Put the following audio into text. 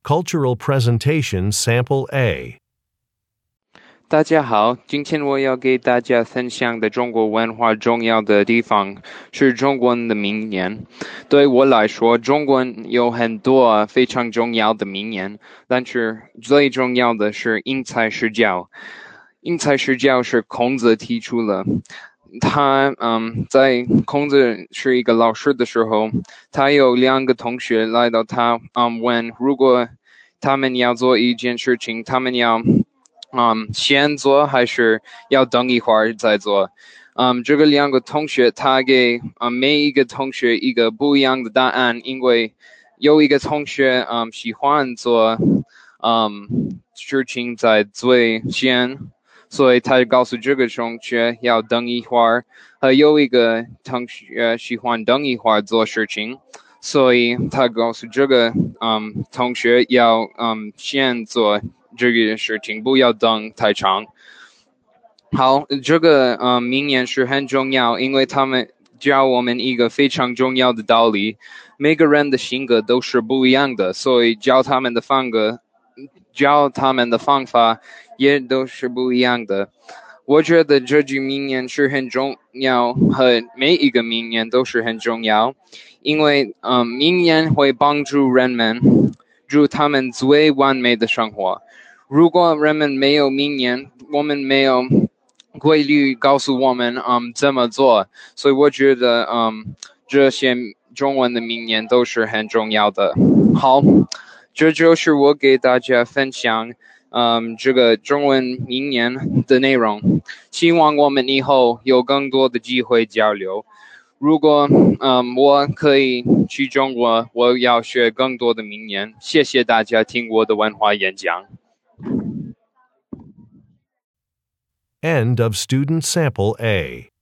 Cultural Presentation Sample A. 大家好，今天我要给大家分享的中国文化重要的地方是中国人的名言。对我来说，中国有很多非常重要的名言，但是最重要的是因材施教。因材施教是孔子提出了。他在孔子是一个老师的时候，他有两个同学来到他问，如果他们要做一件事情，他们要先做还是要等一会儿再做？这个两个同学他给每一个同学一个不一样的答案，因为有一个同学喜欢做事情在最先，所以他告诉这个同学要等一会儿，还有一个同学喜欢等一会儿做事情，所以他告诉这个同学要先做这个事情，不要等太长。好，这个名言是很重要，因为他们教我们一个非常重要的道理。每个人的性格都是不一样的，所以教他们的方法也都是不一样的。我觉得这句名言是很重要，和每一个名言都是很重要，因为名言会帮助人们过他们最完美的生活。如果人们没有名言，我们没有规律告诉我们怎么做，所以我觉得这些中文的名言都是很重要的。好，这就是我给大家分享这个中文名言的内容，希望我们以后有更多的机会交流。如果我可以去中国，我要学更多的名言。谢谢大家听我的文化演讲。 End of Student Sample A.